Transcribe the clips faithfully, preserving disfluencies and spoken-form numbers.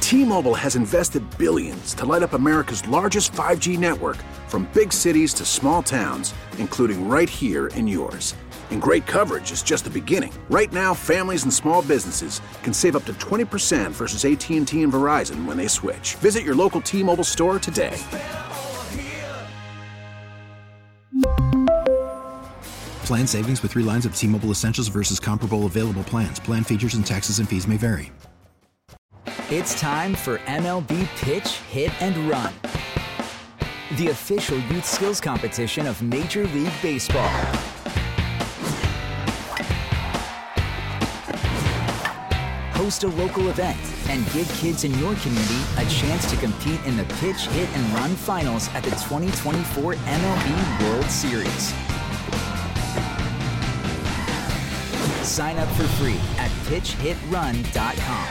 T-Mobile has invested billions to light up America's largest five G network, from big cities to small towns, including right here in yours. And great coverage is just the beginning. Right now, families and small businesses can save up to twenty percent versus A T and T and Verizon when they switch. Visit your local T-Mobile store today. Plan savings with three lines of T-Mobile Essentials versus comparable available plans. Plan features and taxes and fees may vary. It's time for M L B Pitch, Hit, and Run, the official youth skills competition of Major League Baseball. Host a local event and give kids in your community a chance to compete in the Pitch, Hit, and Run finals at the twenty twenty-four M L B World Series. Sign up for free at pitch hit run dot com.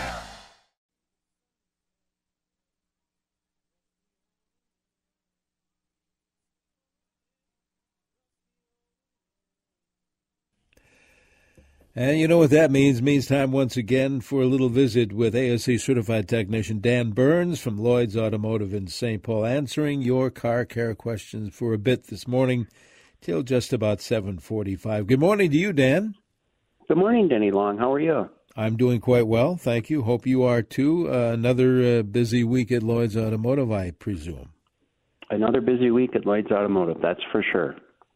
And you know what that means? It means time once again for a little visit with A S E certified technician Dan Burns from Lloyd's Automotive in Saint Paul, answering your car care questions for a bit this morning till just about seven forty-five. Good morning to you, Dan. Good morning, Denny Long. How are you? I'm doing quite well, thank you. Hope you are too. Uh, another uh, busy week at Lloyd's Automotive, I presume. Another busy week at Lloyd's Automotive, that's for sure.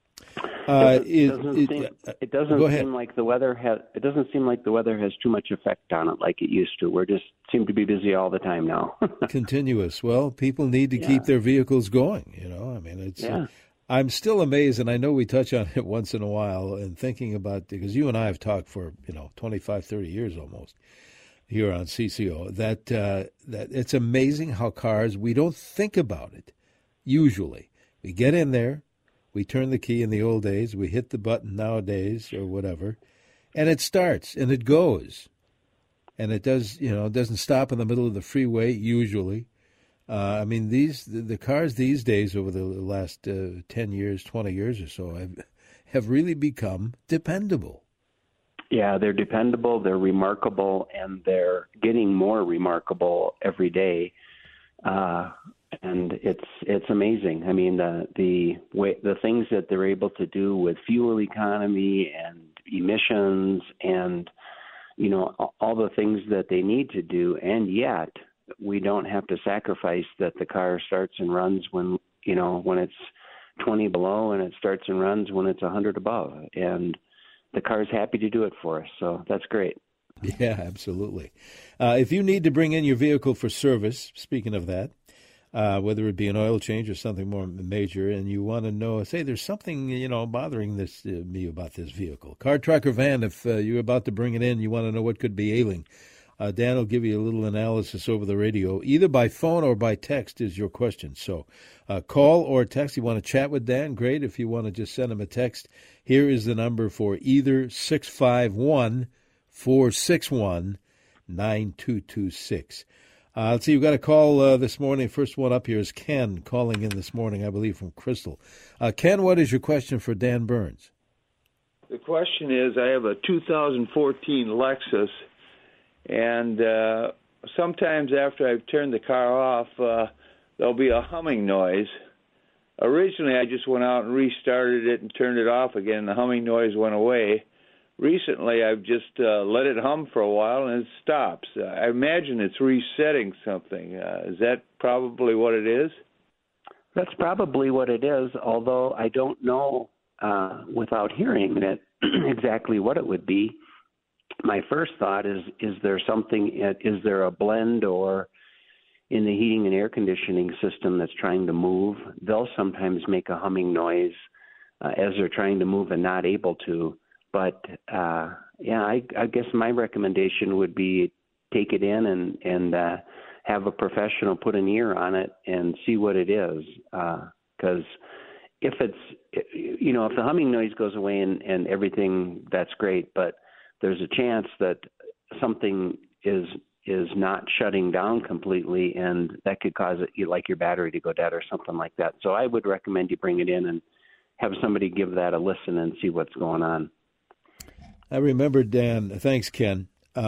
Uh, it, it doesn't it, seem, uh, it doesn't go ahead. seem like the weather has. It doesn't seem like the weather has too much effect on it like it used to. We're just seem to be busy all the time now. Continuous. Well, people need to yeah. keep their vehicles going. You know, I mean, it's. Yeah. Uh, I'm still amazed, and I know we touch on it once in a while, and thinking about, because you and I have talked for, you know, twenty-five, thirty years almost here on C C O, that uh, that it's amazing how cars, we don't think about it usually. We get in there, we turn the key in the old days, we hit the button nowadays or whatever, and it starts and it goes. And it does, you know, it doesn't stop in the middle of the freeway usually. Uh, I mean, these the, the cars these days over the last uh, ten years, twenty years or so have, have really become dependable. Yeah, they're dependable, they're remarkable, and they're getting more remarkable every day. Uh, and it's it's amazing. I mean, the the way, the things that they're able to do with fuel economy and emissions, and you know all the things that they need to do, and yet we don't have to sacrifice that the car starts and runs when, you know, when it's twenty below, and it starts and runs when it's one hundred above. And the car's happy to do it for us. So that's great. Yeah, absolutely. Uh, if you need to bring in your vehicle for service, speaking of that, uh, whether it be an oil change or something more major, and you want to know, say there's something, you know, bothering this uh, me about this vehicle, car, truck, or van, if uh, you're about to bring it in, you want to know what could be ailing. Uh, Dan will give you a little analysis over the radio, either by phone or by text is your question. So uh, call or text. You want to chat with Dan? Great. If you want to just send him a text, here is the number for either six five one, four six one, nine two two six. Uh, let's see, we've got a call uh, this morning. First one up here is Ken calling in this morning, I believe, from Crystal. Uh, Ken, what is your question for Dan Burns? The question is, I have a two thousand fourteen Lexus, and uh, sometimes after I've turned the car off, uh, there'll be a humming noise. Originally, I just went out and restarted it and turned it off again, and the humming noise went away. Recently, I've just uh, let it hum for a while, and it stops. Uh, I imagine it's resetting something. Uh, is that probably what it is? That's probably what it is, although I don't know uh, without hearing it exactly what it would be. My first thought is, is there something, is there a blend or in the heating and air conditioning system that's trying to move? They'll sometimes make a humming noise uh, as they're trying to move and not able to. But, uh, yeah, I, I guess my recommendation would be take it in and, and uh, have a professional put an ear on it and see what it is. Because uh, if it's, you know, if the humming noise goes away and, and everything, that's great. But there's a chance that something is is not shutting down completely, and that could cause it, like your battery to go dead or something like that. So I would recommend you bring it in and have somebody give that a listen and see what's going on. I remember, Dan, thanks, Ken. Uh,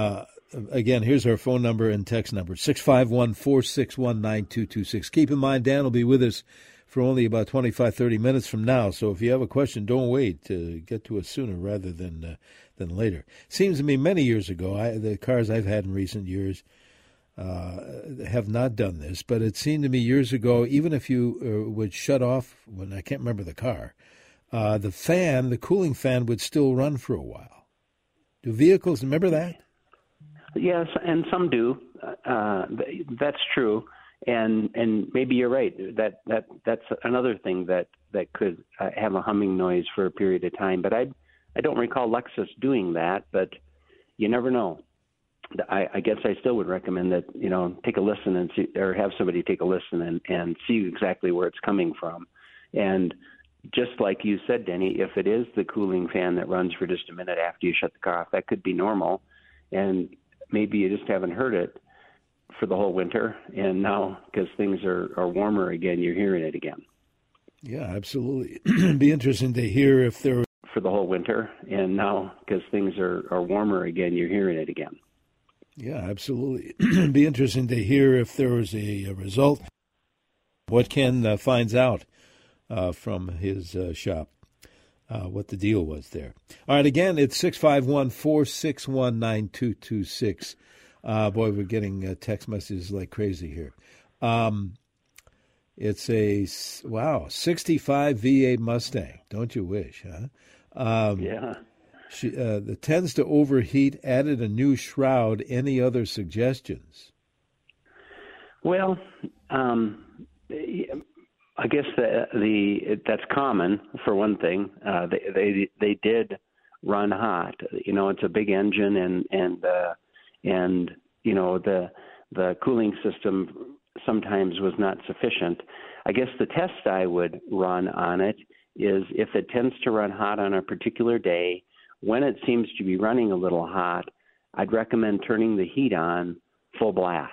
again, here's our phone number and text number, six five one, four six one, nine two two six. Keep in mind, Dan will be with us for only about twenty-five, thirty minutes from now. So if you have a question, don't wait to get to us sooner rather than uh, than later. Seems to me many years ago, I, the cars I've had in recent years uh, have not done this, but it seemed to me years ago, even if you uh, would shut off, when I can't remember the car, uh, the fan, the cooling fan would still run for a while. Do vehicles, remember that? Yes, and some do. Uh, that's true. And and maybe you're right. That that that's another thing that that could uh, have a humming noise for a period of time. But I I don't recall Lexus doing that. But you never know. I, I guess I still would recommend that you know take a listen and see, or have somebody take a listen and, and see exactly where it's coming from. And just like you said, Denny, if it is the cooling fan that runs for just a minute after you shut the car off, that could be normal. And maybe you just haven't heard it for the whole winter, and now because things are, are warmer again, you're hearing it again. Yeah, absolutely. It'd be interesting to hear if there were... For the whole winter, and now because things are, are warmer again, you're hearing it again. Yeah, absolutely. It'd be interesting to hear if there was a, a result. What Ken uh, finds out uh, from his uh, shop, uh, what the deal was there. All right, again, it's six five one, four six one, nine two two six. Uh, boy, we're getting uh, text messages like crazy here. Um, it's a, wow, sixty-five V eight Mustang. Don't you wish, huh? Um, yeah. She, uh, the tends to overheat, added a new shroud. Any other suggestions? Well, um, I guess the, the that's common, for one thing. Uh, they, they they did run hot. You know, it's a big engine, and, and uh, and you know the the cooling system sometimes was not sufficient. I guess the test I would run on it is if it tends to run hot on a particular day, when it seems to be running a little hot, I'd recommend turning the heat on full blast.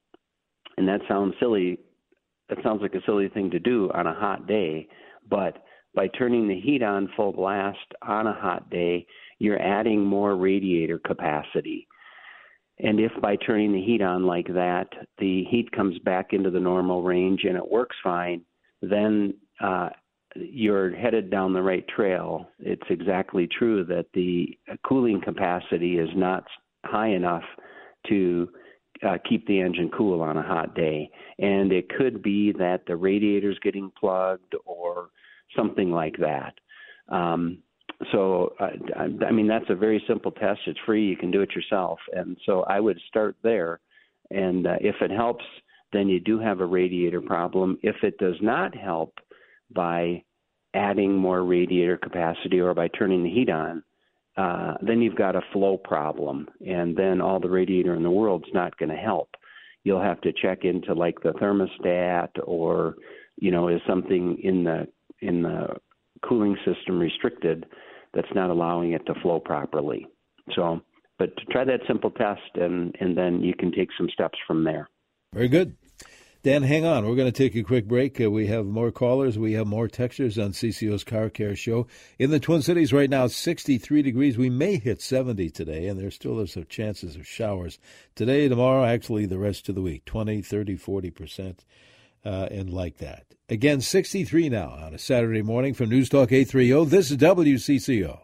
And that sounds silly. That sounds like a silly thing to do on a hot day, but by turning the heat on full blast on a hot day, you're adding more radiator capacity. And if by turning the heat on like that, the heat comes back into the normal range and it works fine, then uh, you're headed down the right trail. It's exactly true that the cooling capacity is not high enough to uh, keep the engine cool on a hot day. And it could be that the radiator's getting plugged or something like that. Um, So, uh, I, I mean, that's a very simple test. It's free. You can do it yourself. And so I would start there. And uh, if it helps, then you do have a radiator problem. If it does not help by adding more radiator capacity or by turning the heat on, uh, then you've got a flow problem. And then all the radiator in the world's not going to help. You'll have to check into like the thermostat or, you know, is something in the in the cooling system restricted that's not allowing it to flow properly. So, but try that simple test, and, and then you can take some steps from there. Very good. Dan, hang on. We're going to take a quick break. Uh, we have more callers. We have more textures on C C O's Car Care Show. In the Twin Cities right now, sixty-three degrees. We may hit seventy today, and there still is some chances of showers. Today, tomorrow, actually the rest of the week, twenty, thirty, forty percent, uh, and like that. Again, sixty-three now on a Saturday morning from News Talk eight thirty. This is W C C O.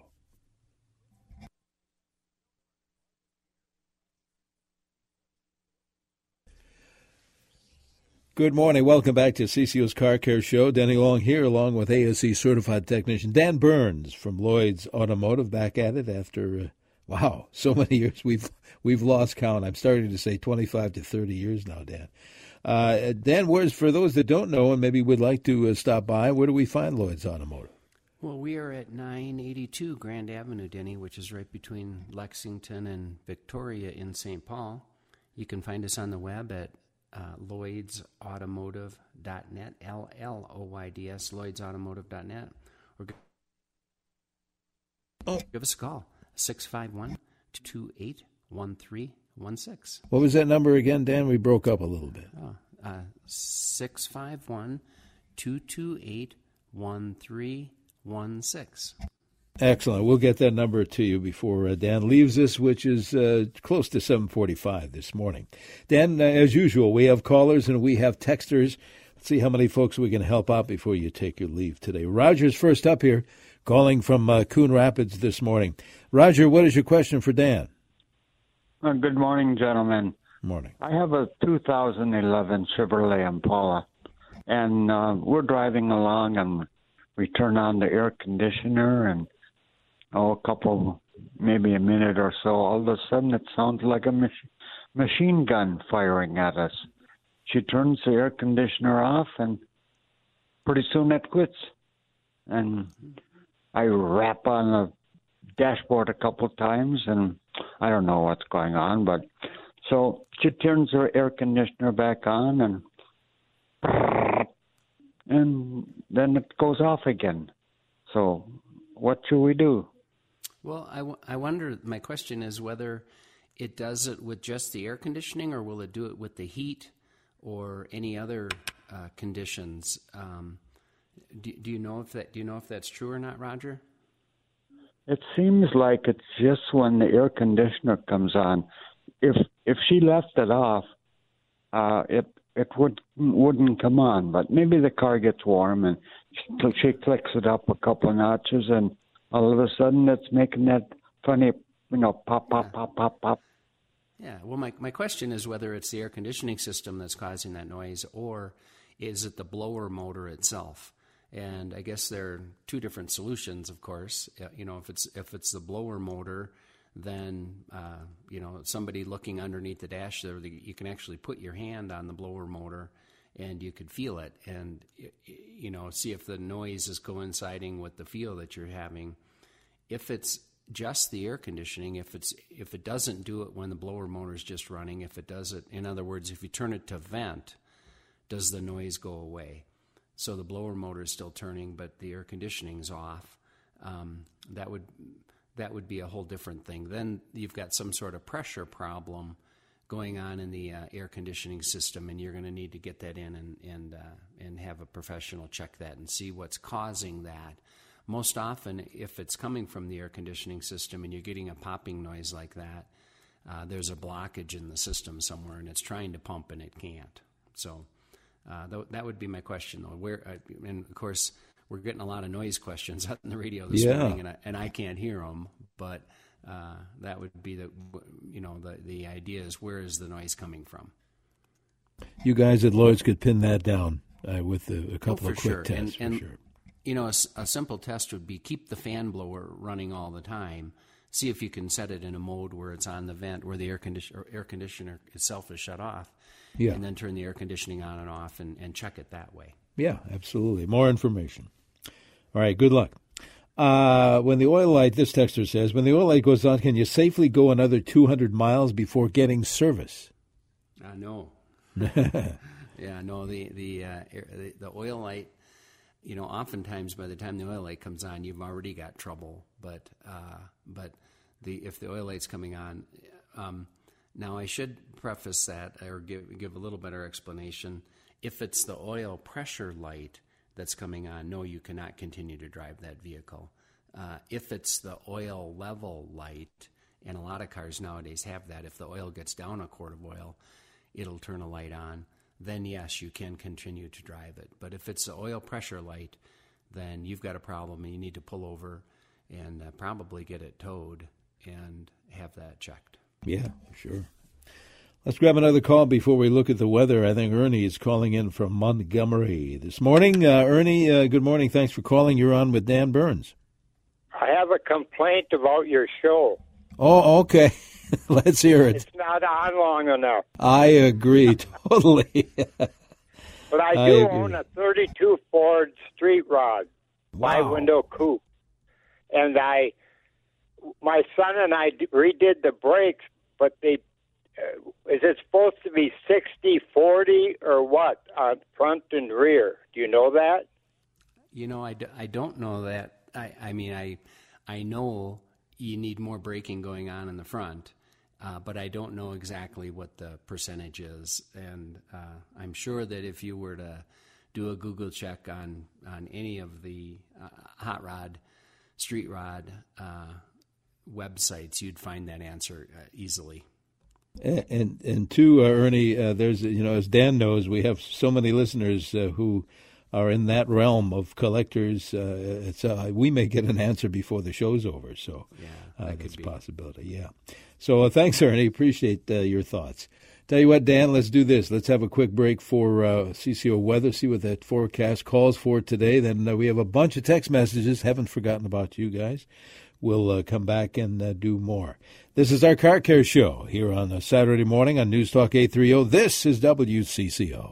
Good morning. Welcome back to C C O's Car Care Show. Denny Long here, along with A S E certified technician Dan Burns from Lloyd's Automotive, back at it after, uh, wow, so many years. We've we've lost count. I'm starting to say twenty-five to thirty years now, Dan. Uh, Dan, where's, for those that don't know and maybe would like to uh, stop by, where do we find Lloyd's Automotive? Well, we are at nine eighty-two Grand Avenue, Denny, which is right between Lexington and Victoria in Saint Paul. You can find us on the web at uh, Lloyds Automotive dot net, L L O Y D S, Lloyds Automotive dot net. Or oh. give us a call, six five one, two two eight, one three one six. What was that number again, Dan? We broke up a little bit. Oh, uh, six five one, two two eight, one three one six. Excellent. We'll get that number to you before uh, Dan leaves us, which is uh, close to seven forty-five this morning. Dan, uh, as usual, we have callers and we have texters. Let's see how many folks we can help out before you take your leave today. Roger's first up here, calling from uh, Coon Rapids this morning. Roger, what is your question for Dan? Uh, good morning, gentlemen. Morning. I have a two thousand eleven Chevrolet Impala, and uh, we're driving along, and we turn on the air conditioner, and oh, a couple, maybe a minute or so, all of a sudden it sounds like a mach- machine gun firing at us. She turns the air conditioner off, and pretty soon it quits. And I rap on the dashboard a couple times, and I don't know what's going on, but so she turns her air conditioner back on, and and then it goes off again. So what should we do? Well, I, w- I wonder, my question is whether it does it with just the air conditioning, or will it do it with the heat or any other uh, conditions? Um, do, do you know if that? Do you know if that's true or not, Roger? It seems like it's just when the air conditioner comes on. If if she left it off, uh, it it would wouldn't come on. But maybe the car gets warm and she, she clicks it up a couple of notches, and all of a sudden it's making that funny, you know, pop, pop, pop, pop, pop. Yeah. Well, my my question is whether it's the air conditioning system that's causing that noise, or is it the blower motor itself? And I guess there are two different solutions, of course. You know, if it's if it's the blower motor, then, uh, you know, somebody looking underneath the dash there, you can actually put your hand on the blower motor and you could feel it and, you know, see if the noise is coinciding with the feel that you're having. If it's just the air conditioning, if it's if it doesn't do it when the blower motor is just running, if it does it, in other words, if you turn it to vent, does the noise go away? So the blower motor is still turning, but the air conditioning is off. Um, that would that would be a whole different thing. Then you've got some sort of pressure problem going on in the uh, air conditioning system, and you're going to need to get that in and and uh, and have a professional check that and see what's causing that. Most often, if it's coming from the air conditioning system and you're getting a popping noise like that, uh, there's a blockage in the system somewhere, and it's trying to pump and it can't. So. Uh, th- that would be my question, though. Where, uh, and of course, we're getting a lot of noise questions on the radio this yeah. morning, and I, and I can't hear them. But uh, that would be the, you know, the the idea is where is the noise coming from? You guys at Lloyd's could pin that down uh, with a, a couple oh, of quick sure. tests. And, for and, sure. You know, a, a simple test would be keep the fan blower running all the time. See if you can set it in a mode where it's on the vent, where the air conditioner air conditioner itself is shut off. Yeah. And then turn the air conditioning on and off and, and check it that way. Yeah, absolutely. More information. All right, good luck. Uh, when the oil light, this texter says, when the oil light goes on, can you safely go another two hundred miles before getting service? Uh, no. yeah, no, the, the, uh, the, the oil light, you know, oftentimes by the time the oil light comes on, you've already got trouble. But uh, but the if the oil light's coming on, um, now I should preface that or give give a little better explanation. If it's the oil pressure light that's coming on, no, you cannot continue to drive that vehicle. Uh, if it's the oil level light, and a lot of cars nowadays have that, if the oil gets down a quart of oil, it'll turn a light on. Then yes, you can continue to drive it. But if it's the oil pressure light, then you've got a problem and you need to pull over and uh, probably get it towed and have that checked. Yeah, sure. Let's grab another call before we look at the weather. I think Ernie is calling in from Montgomery this morning. Uh, Ernie, uh, good morning. Thanks for calling. You're on with Dan Burns. I have a complaint about your show. Oh, okay. Let's hear it. It's not on long enough. I agree totally. But I do I own a thirty-two Ford Street Rod, Wow. five-window coupe. And I, my son and I redid the brakes, but they, uh, is it supposed to be sixty forty or what on front and rear? Do you know that? You know, I, d- I don't know that. I, I mean, I I know you need more braking going on in the front, uh, but I don't know exactly what the percentage is. And uh, I'm sure that if you were to do a Google check on, on any of the uh, hot rod street rod uh, websites, you'd find that answer uh, easily. And and, and two, uh, Ernie, uh, there's you know as Dan knows, we have so many listeners uh, who are in that realm of collectors. Uh, it's uh, we may get an answer before the show's over, so yeah, uh, it's a possibility. Yeah. So uh, thanks, Ernie. Appreciate uh, your thoughts. Tell you what, Dan, let's do this. Let's have a quick break for uh, C C O weather, see what that forecast calls for today. Then uh, we have a bunch of text messages. Haven't forgotten about you guys. We'll uh, come back and uh, do more. This is our Car Care Show here on a Saturday morning on News Talk eight thirty. This is W C C O.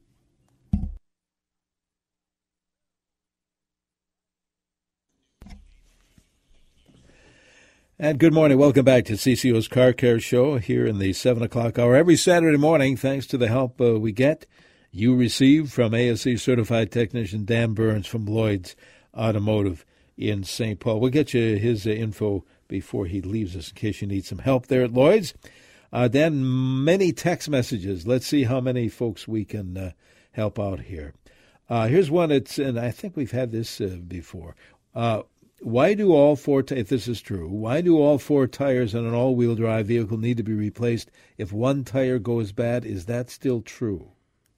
And good morning. Welcome back to C C O's Car Care Show here in the seven o'clock hour. Every Saturday morning, thanks to the help uh, we get, you receive from A S E certified technician Dan Burns from Lloyd's Automotive in Saint Paul. We'll get you his uh, info before he leaves us in case you need some help there at Lloyd's. Uh, Dan, many text messages. Let's see how many folks we can uh, help out here. Uh, here's one. It's, and I think we've had this uh, before. Uh, Why do all four, t- if this is true, why do all four tires on an all-wheel drive vehicle need to be replaced if one tire goes bad? Is that still true?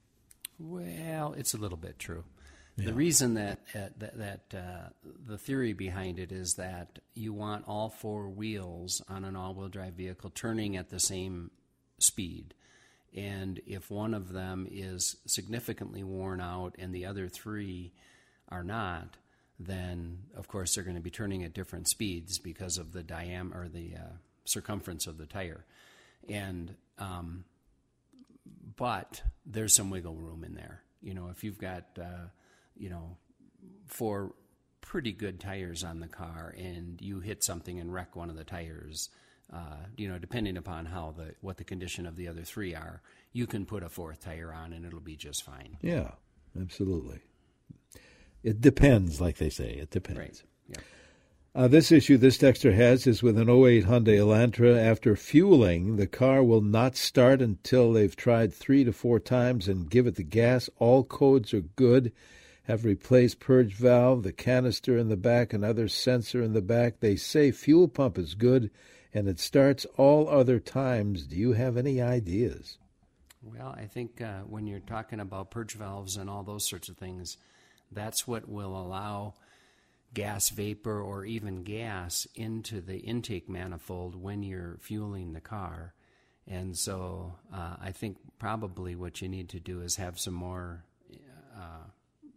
Well, it's a little bit true. Yeah. The reason that uh, that, that uh, the theory behind it is that you want all four wheels on an all-wheel drive vehicle turning at the same speed. And if one of them is significantly worn out and the other three are not, then of course they're going to be turning at different speeds because of the diameter or the uh, circumference of the tire. And um, but there's some wiggle room in there. You know, if you've got uh, you know four pretty good tires on the car and you hit something and wreck one of the tires, uh, you know, depending upon how the what the condition of the other three are, you can put a fourth tire on and it'll be just fine. Yeah, absolutely. It depends, like they say. It depends. Right. Yeah. Uh, this issue this texter has is with an oh eight Hyundai Elantra. After fueling, the car will not start until they've tried three to four times and give it the gas. All codes are good. Have replaced purge valve, the canister in the back, another sensor in the back. They say fuel pump is good, and it starts all other times. Do you have any ideas? Well, I think uh, when you're talking about purge valves and all those sorts of things, that's what will allow gas vapor or even gas into the intake manifold when you're fueling the car. And so uh, I think probably what you need to do is have some more uh,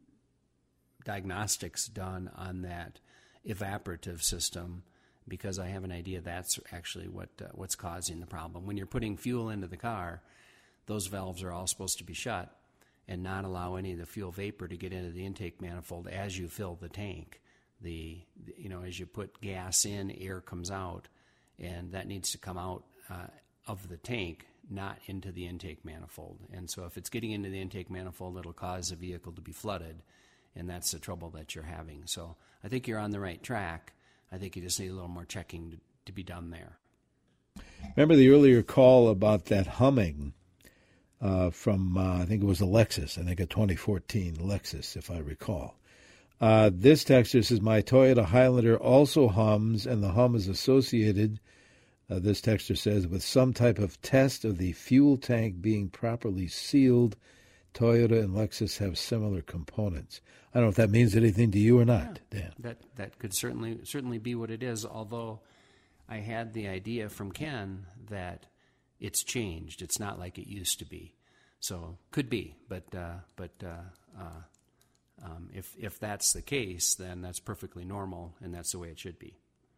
diagnostics done on that evaporative system, because I have an idea that's actually what uh, what's causing the problem. When you're putting fuel into the car, those valves are all supposed to be shut and not allow any of the fuel vapor to get into the intake manifold as you fill the tank. The, you know, as you put gas in, air comes out, and that needs to come out uh, of the tank, not into the intake manifold. And so if it's getting into the intake manifold, it'll cause the vehicle to be flooded, and that's the trouble that you're having. So I think you're on the right track. I think you just need a little more checking to, to be done there. Remember the earlier call about that humming uh, from, uh, I think it was a Lexus, I think a twenty fourteen Lexus, if I recall. Uh, this texter says, my Toyota Highlander also hums, and the hum is associated, uh, this texter says, with some type of test of the fuel tank being properly sealed. Toyota and Lexus have similar components. I don't know if that means anything to you or not, yeah, Dan. That that could certainly certainly be what it is, although I had the idea from Ken that it's changed. It's not like it used to be. So could be, but uh, but uh, uh, um, if if that's the case, then that's perfectly normal, and that's the way it should be.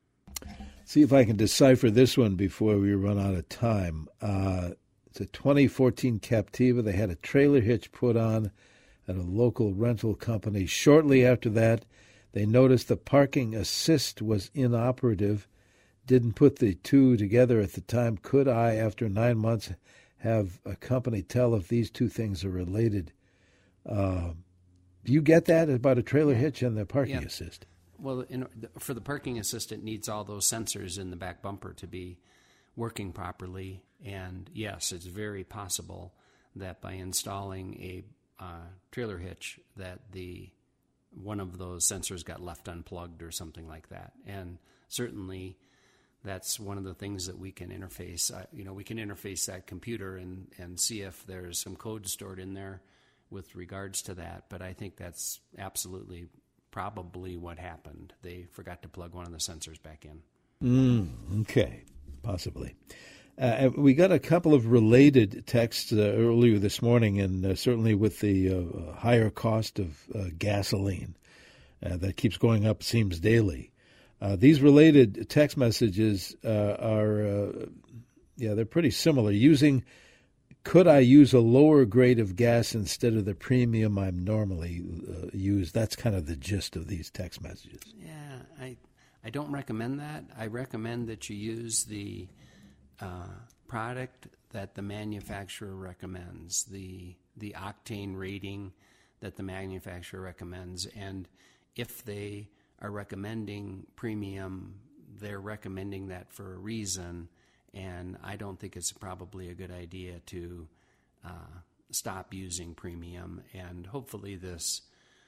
See if I can decipher this one before we run out of time. Uh, it's a twenty fourteen Captiva. They had a trailer hitch put on at a local rental company. Shortly after that, they noticed the parking assist was inoperative. Didn't put the two together at the time. Could I, after nine months, have a company tell if these two things are related? Uh, do you get that about a trailer hitch and the parking yeah. assist? Well, in, for the parking assist, it needs all those sensors in the back bumper to be working properly. And yes, it's very possible that by installing a uh, trailer hitch, that the one of those sensors got left unplugged or something like that. And certainly that's one of the things that we can interface. Uh, you know, we can interface that computer and, and see if there's some code stored in there with regards to that. But I think that's absolutely probably what happened. They forgot to plug one of the sensors back in. Mm, okay, possibly. Uh, we got a couple of related texts uh, earlier this morning, and uh, certainly with the uh, higher cost of uh, gasoline uh, that keeps going up, seems daily. Uh, these related text messages uh, are, uh, yeah, they're pretty similar. Using, could I use a lower grade of gas instead of the premium I'm normally uh, use? That's kind of the gist of these text messages. Yeah, I, I don't recommend that. I recommend that you use the uh, product that the manufacturer recommends, the the octane rating that the manufacturer recommends, and if they are recommending premium, they're recommending that for a reason, and I don't think it's probably a good idea to uh, stop using premium, and hopefully this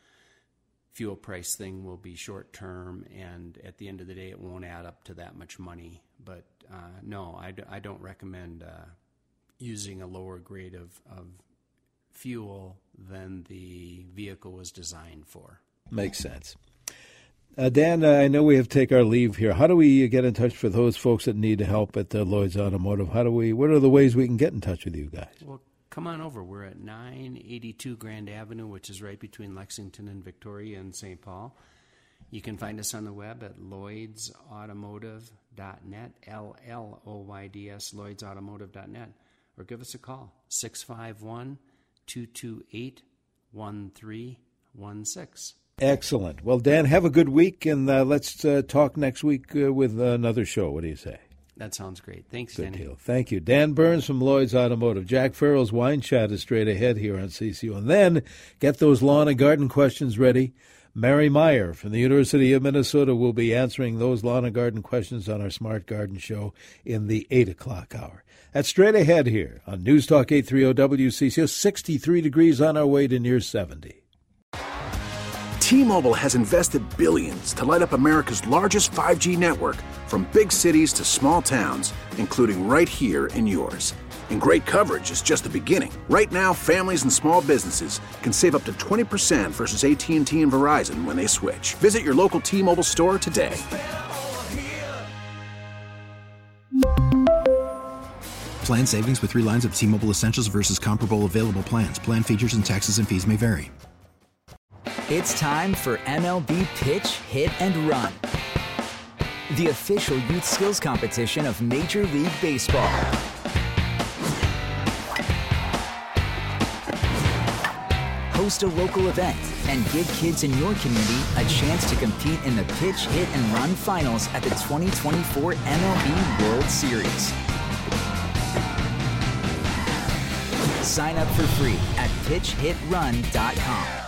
fuel price thing will be short term, and at the end of the day it won't add up to that much money. But uh, no, I, d- I don't recommend uh, using a lower grade of, of fuel than the vehicle was designed for. Makes sense. Uh, Dan, uh, I know we have to take our leave here. How do we get in touch for those folks that need help at uh, Lloyd's Automotive? How do we? What are the ways we can get in touch with you guys? Well, come on over. We're at nine eighty-two Grand Avenue, which is right between Lexington and Victoria and Saint Paul. You can find us on the web at lloyds automotive dot net, L L O Y D S, lloyds automotive dot net, or give us a call, six five one, two two eight, one three one six. Excellent. Well, Dan, have a good week, and uh, let's uh, talk next week uh, with another show. What do you say? That sounds great. Thanks, Good Danny. deal. Thank you. Dan Burns from Lloyd's Automotive. Jack Farrell's Wine Chat is straight ahead here on C C U. And then get those lawn and garden questions ready. Mary Meyer from the University of Minnesota will be answering those lawn and garden questions on our Smart Garden Show in the eight o'clock hour. That's straight ahead here on News Talk eight thirty W C C O. sixty-three degrees on our way to near seventy. T-Mobile has invested billions to light up America's largest five G network, from big cities to small towns, including right here in yours. And great coverage is just the beginning. Right now, families and small businesses can save up to twenty percent versus A T and T and Verizon when they switch. Visit your local T-Mobile store today. Plan savings with three lines of T-Mobile Essentials versus comparable available plans. Plan features and taxes and fees may vary. It's time for M L B Pitch, Hit, and Run, the official youth skills competition of Major League Baseball. Host a local event and give kids in your community a chance to compete in the Pitch, Hit, and Run finals at the twenty twenty-four M L B World Series. Sign up for free at pitch hit run dot com.